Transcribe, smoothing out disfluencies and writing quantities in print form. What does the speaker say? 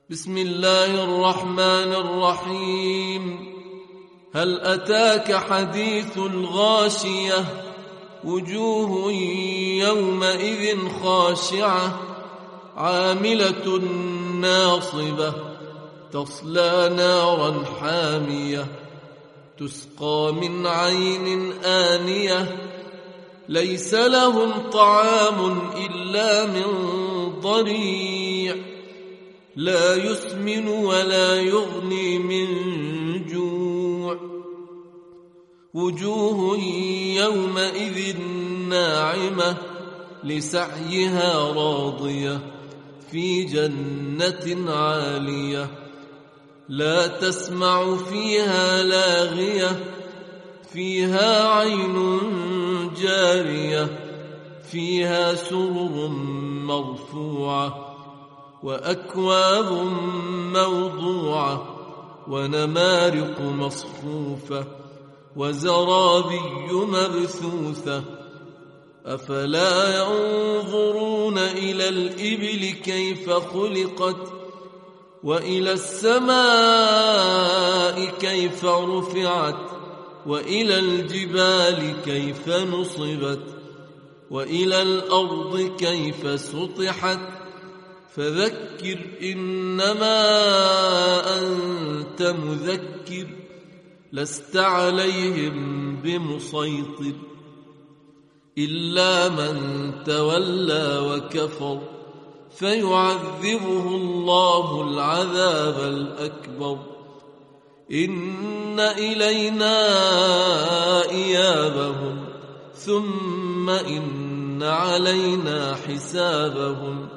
بسم الله الرحمن الرحيم. هل أتاك حديث الغاشية؟ وجوه يومئذ خاشعة عاملة ناصبة تصلى نارا حامية تسقى من عين آنية ليس لهم طعام إلا من ضريع لا يسمن ولا يغني من جوع. وجوه يومئذ ناعمة لسعيها راضية في جنة عالية لا تسمع فيها لاغية فيها عين جارية فيها سرر مرفوعة وأكواب موضوعة ونمارق مصفوفة وزرابي مبثوثة. أفلا ينظرون إلى الإبل كيف خلقت وإلى السماء كيف رفعت وإلى الجبال كيف نصبت وإلى الأرض كيف سطحت. فذكر إنما أنت مذكر لست عليهم بمسيطر إلا من تولى وكفر فيعذبه الله العذاب الأكبر. إن إلينا إيابهم ثم إن علينا حسابهم